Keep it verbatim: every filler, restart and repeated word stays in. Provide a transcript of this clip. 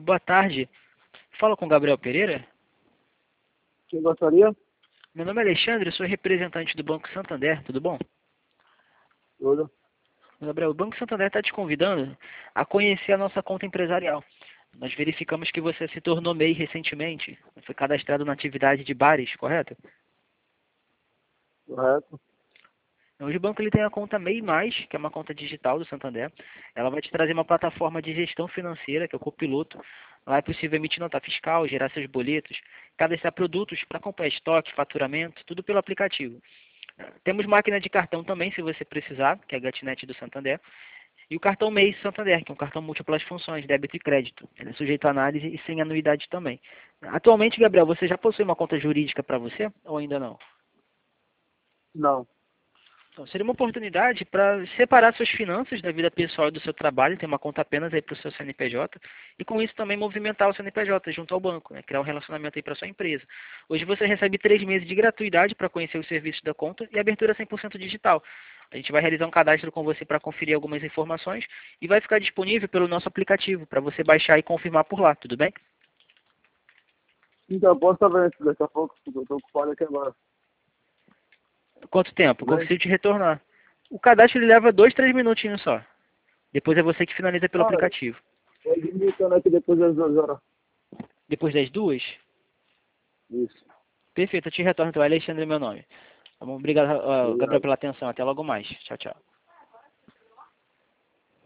boa tarde. Fala com o Gabriel Pereira. Quem gostaria? Meu nome é Alexandre, eu sou representante do Banco Santander, tudo bom? Tudo. Gabriel, o Banco Santander está te convidando a conhecer a nossa conta empresarial. Nós verificamos que você se tornou M E I recentemente, foi cadastrado na atividade de bares, correto? Correto. Hoje o banco ele tem a conta M E I mais, que é uma conta digital do Santander. Ela vai te trazer uma plataforma de gestão financeira, que é o Copiloto. Lá é possível emitir nota fiscal, gerar seus boletos, cadastrar produtos para comprar estoque, faturamento, tudo pelo aplicativo. Temos máquina de cartão também, se você precisar, que é a Gatnet do Santander. E o cartão M E I Santander, que é um cartão múltiplas funções, débito e crédito. Ele é sujeito a análise e sem anuidade também. Atualmente, Gabriel, você já possui uma conta jurídica para você ou ainda não? Não. Então, seria uma oportunidade para separar suas finanças da vida pessoal e do seu trabalho, ter uma conta apenas aí para o seu C N P J, e com isso também movimentar o C N P J junto ao banco, né? Criar um relacionamento aí para sua empresa. Hoje você recebe três meses de gratuidade para conhecer os serviços da conta e abertura cem por cento digital. A gente vai realizar um cadastro com você para conferir algumas informações e vai ficar disponível pelo nosso aplicativo para você baixar e confirmar por lá, tudo bem? Então, eu posso saber isso daqui a pouco, porque eu estou ocupado aqui agora. Quanto tempo? Tudo bem? Consigo te retornar. O cadastro ele leva dois, três minutinhos só. Depois é você que finaliza pelo Ah, aplicativo. pode ir me ligando aqui depois das duas horas. Depois das duas? Isso. Perfeito, eu te retorno então. Alexandre é meu nome. Tá bom? Obrigado, uh, Gabriel, Obrigado. pela atenção. Até logo mais. Tchau, tchau.